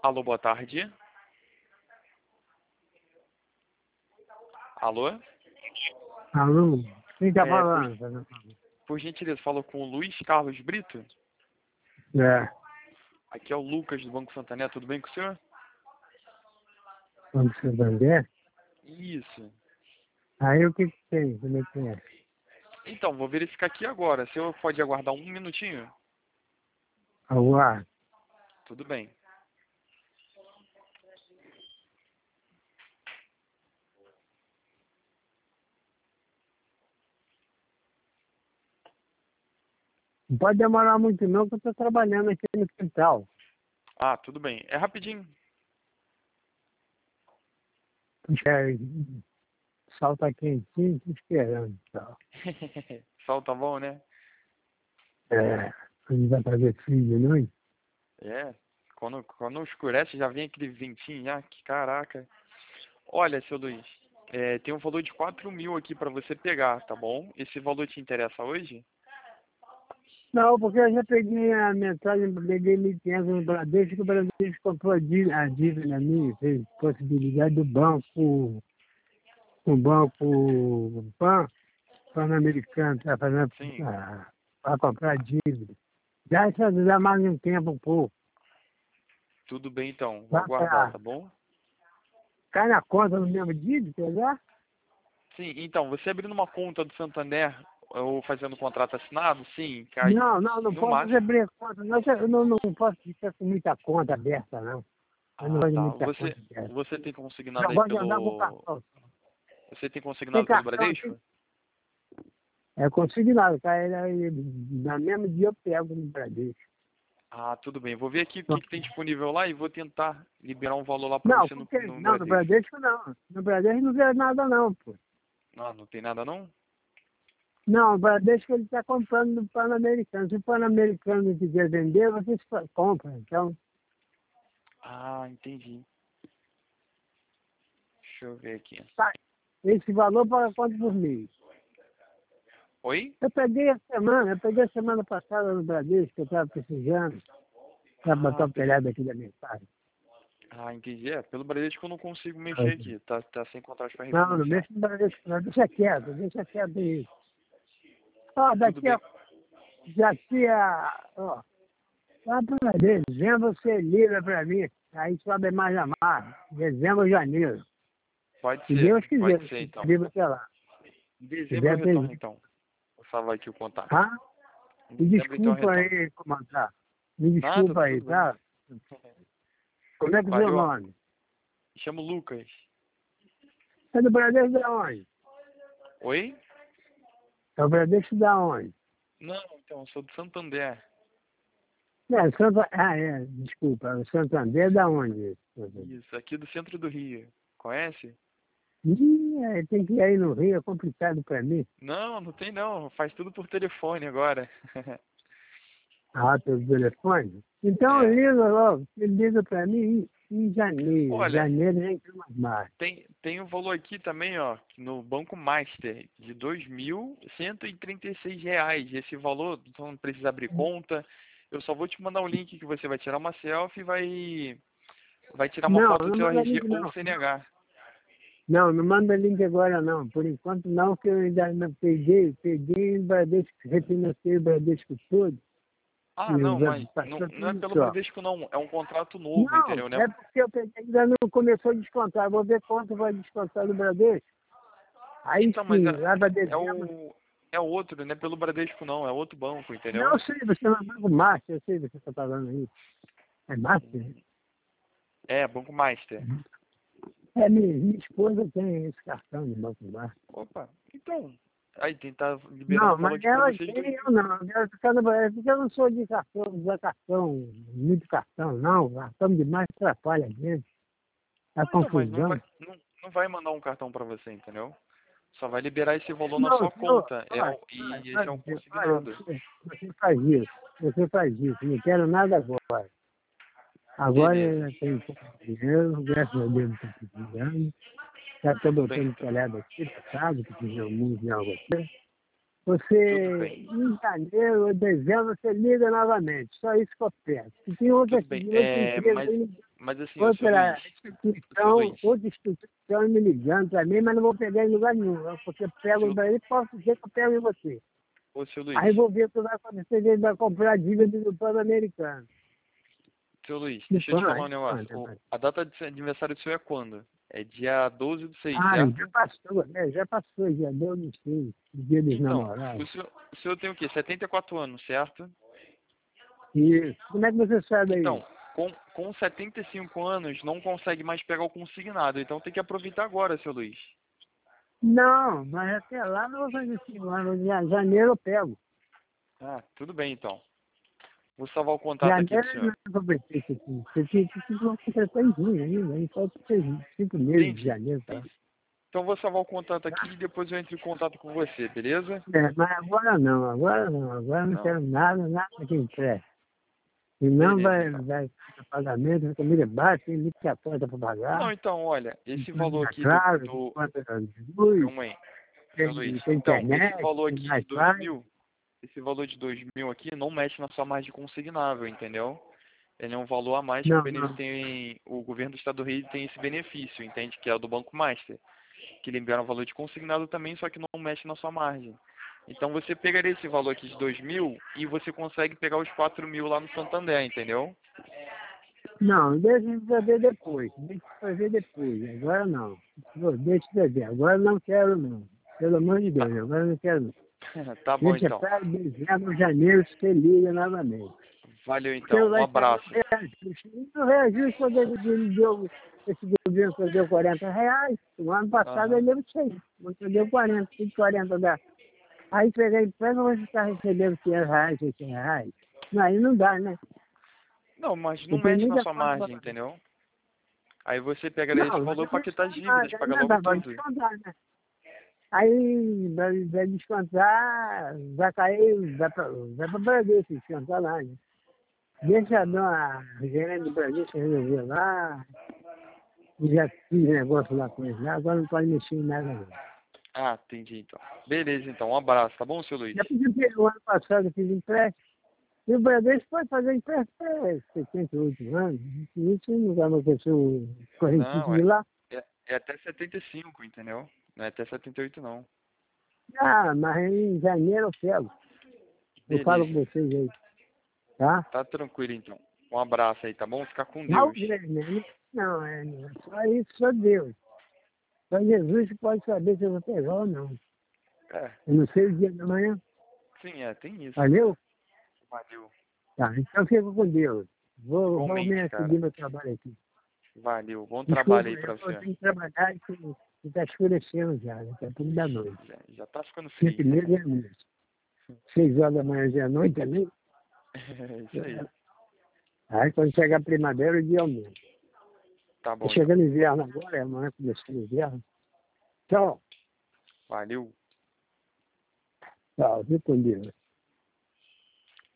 Alô, boa tarde. Alô? Alô? Quem tá É, falando? por gentileza, falo com o Luiz Carlos Brito. É, Aqui é o Lucas do Banco Santander, tudo bem com o senhor? Banco Santander? Isso. Aí o que que tem? Como é que é? Então, vou verificar aqui agora. O senhor pode aguardar um minutinho? Aguarde. Tudo bem. Não pode demorar muito não, que eu tô trabalhando aqui no quintal. Ah, tudo bem. É rapidinho. É, o sol tá quentinho, tô esperando. Tal. Sol tá bom, né? É, não vai fazer frio de noite? É. Quando escurece já vem aquele ventinho já. Que caraca. Olha, seu Luiz, tem um valor de 4.000 aqui para você pegar, tá bom? Esse valor te interessa hoje? Não, porque eu já peguei a mensagem, peguei 1.500 no Bradesco, que o Bradesco comprou a dívida minha, fez possibilidade do banco, o banco Pan-Americano, tá fazendo Sim. para comprar dívida. Já isso vai dar mais um tempo, um pouco. Tudo bem então. Vou Vai aguardar, pra, tá bom? cai na conta no mesmo dia, de pegar? Sim, então, você abrindo uma conta do Santander ou fazendo um contrato assinado, sim, cai Não no posso máximo. abrir conta. Não, eu não posso ficar com muita conta aberta, não. Eu não Ah, gosto de tá. muita conta aberta. Você tem consignado Eu aí gosto de andar com pelo. cartão. Você tem Tem consignado pelo cartão, Bradesco? é consignado, tá? Na mesmo dia eu pego no Bradesco. Ah, tudo bem. Vou ver aqui o que, que tem disponível lá e vou tentar liberar um valor lá pra Não, você no, porque, no não, no Bradesco. Bradesco não. No Bradesco não vê nada não, pô. Ah, não tem nada não? Não, o Bradesco ele está comprando do Pan-Americano. Se o Pan-Americano quiser vender, vocês compram. Então, Ah, entendi. Deixa eu ver aqui. tá. Esse valor para quanto por mês? Oi? Eu peguei a semana passada no Bradesco, que eu estava precisando, para botar Ah, o telhado aqui da minha casa. entendi. É, pelo Bradesco eu não consigo mexer aqui. Tá sem contrato para Não, não refinanciar. mexe no Bradesco, não. Deixa quieto aí. Ó, Tudo bem. daqui a, ó, lá para dezembro você liga para mim, aí sobe mais a mais, dezembro, janeiro. Se Deus quiser, Pode ser então. viva até lá. Em Se dezembro eu der, retorno tem. então. Vou salvar aqui o contato. Ah, Em me dezembro então eu desculpa retorno. aí, comandante. Me Nada, desculpa aí, tudo bem. tá? Como é que é o seu Valeu. nome? Me chamo Lucas. É do Bradesco da onde? Oi? É o Bradesco da onde? Não, então, eu sou do Santander. Desculpa, o Santander da onde? Isso, aqui do centro do Rio. Conhece? Tem que ir aí no Rio, é complicado para mim. Não, não tem não. Faz tudo por telefone agora. Ah, pelo telefone? Então É. liga logo, você liga para mim em janeiro. Olha, Janeiro nem tem mais. tem um valor aqui também, ó, no Banco Master, de R$ 2.136. Esse valor, então não precisa abrir conta. Eu só vou te mandar um link que você vai tirar uma selfie e vai tirar uma Não, foto do não seu manda RG link ou não. CNH. Não manda link agora não. Por enquanto não, que eu ainda não peguei o Bradesco, refinancei o Bradesco todo. Ah, E não, mas passou não é tudo pelo só. Bradesco não. É um contrato novo, Não, entendeu, né? é porque eu peguei, ainda não começou a descontar. Vou ver quanto vai descontar do Bradesco. Aí Então, mas sim, lá para é dezembro. o é outro, não é pelo Bradesco não, é outro banco, Não entendeu? sei, você não é o Márcio, eu sei que você está falando aí. É Márcio? É, Banco Master. É, minha esposa tem esse cartão de Banco Márcio. Opa, então, aí tentar liberando o Não, valor mas aqui pra ela vocês tem, dois. eu não. Ela fica no Brasil, porque eu não sou de cartão, usar cartão, muito cartão, não. Cartão demais atrapalha a gente. A Não, então, mas confusão. não vai mandar um cartão pra você, entendeu? Só vai liberar esse valor na Não, sua senhor, conta. olha, E esse é um consignado. você faz isso. Você faz isso. Não quero nada agora. Agora Beleza. eu tenho pouco dinheiro, graças a Deus não estou precisando. Já estou Tudo bem botando então. telhado aqui, tá, sabe, que fizer um mundo de algo assim. Tudo Você, bem. em janeiro ou dezembro, você liga novamente. Só isso que eu peço. E tem Tudo bem. outra empresa aí. Mas assim, ô, seu Outra Luiz, seu instituição, Luiz, outra instituição me ligando para mim, mas não vou pegar em lugar nenhum. Porque eu pego seu, daí, posso dizer que eu pego em você. seu Luiz, Aí vou ver o que vai acontecer, ele vai comprar a dívida do plano americano. seu Luiz, Do deixa eu te plano, falar um aí, negócio. plano, né? A data de aniversário do seu é quando? É dia 12/6, Ah, certo? já passou, né? Já passou, já deu, não sei, o dia dos Então, namorados. o senhor tem o quê? 74 anos, certo? Isso. Como é que você sabe aí? Então, com 75 anos, não consegue mais pegar o consignado. Então tem que aproveitar agora, seu Luiz. Não, mas até lá não vou fazer 5 anos. Em janeiro eu pego. Ah, tudo bem então. Vou salvar o contato aqui do Janeiro eu senhor. não completei isso aqui. Você tinha que completar em junho ainda. Aí falta 5 meses de Entendi, janeiro, tá? entendi. Então vou salvar o contato aqui e depois eu entro em contato com você, beleza? É, mas agora não, agora não. Agora não Não. quero nada, nada que empreste. Senão Beleza, vai, então. vai ficar pagamento, a família bate, tem muita conta para Não, pagar. então, olha, esse Conta valor da aqui casa, conta da luz, calma aí, seu Luiz. tem Então, esse internet, valor tem aqui de dois Wi-Fi. mil, esse valor de 2.000 aqui não mexe na sua margem consignável, entendeu? Ele é um valor a mais que Não, não. o governo do estado do Rio tem esse benefício, entende? Que é o do Banco Master, que libera um valor de consignado também, só que não mexe na sua margem. Então você pegaria esse valor aqui de 2.000 e você consegue pegar os 4.000 lá no Santander, entendeu? Não, deixa pra ver depois. Deixa pra ver depois. Agora não. Deixa pra ver. Agora não quero não. Pelo amor de Deus, agora não quero não. Tá bom Deixa então. para dezembro, janeiro, você liga novamente. Valeu Porque então. Um vai sair abraço. um reajuste. O reajuste quando ele deu, esse governo que deu R$ 40. O ano passado Aham. ele deu 100. Você deu 40, 140 dá. Aí pegar empréstimo, você está recebendo R$ 500, R$ 600. Não, aí não dá, né? Não, mas não Você tem mexe na muita sua conta para margem, pagar. entendeu? Aí você pegaria esse Não, valor para não quitar as descontar nada, dívidas, paga logo nada, vai tudo. descontar, né? Aí vai descontar, vai cair, vai pra Bradesco descontar lá, né? Deixa a gerente do Bradesco resolver lá, já fiz negócio lá com eles lá, agora não pode mexer em nada não. Ah, entendi então. Beleza então. Um abraço, tá bom, seu Luiz? Já pedi o ano passado, eu fiz empréstimo, e o Bradesco pode fazer empréstimo até 78 anos, isso não vai acontecer o correntismo Não, de lá. é até 75, entendeu? Não é até 78 não. Ah, mas em janeiro eu pego, eu falo com Beleza. vocês aí, tá? Tá tranquilo então. Um abraço aí, tá bom? Fica com Não, Deus. né? Não, só isso, só Deus. Só Jesus que pode saber se eu vou pegar ou não. É, Eu não sei o dia da manhã. sim, tem isso. Valeu? Valeu. Tá, então fica com Deus. Vou Igualmente, me cara. seguir meu trabalho aqui. Valeu. Bom trabalho Desculpa, aí pra eu você. tenho que trabalhar e está escurecendo já, daqui a pouco da noite. Já tá ficando frio. Sempre mesmo é mesmo. 6 horas da manhã já é noite também. É isso aí. Aí quando chegar a primavera, o dia aumenta. Tá Tá bom então. chegando inverno agora, amanhã começando o inverno. Tchau. Valeu. Tchau, fica com Deus.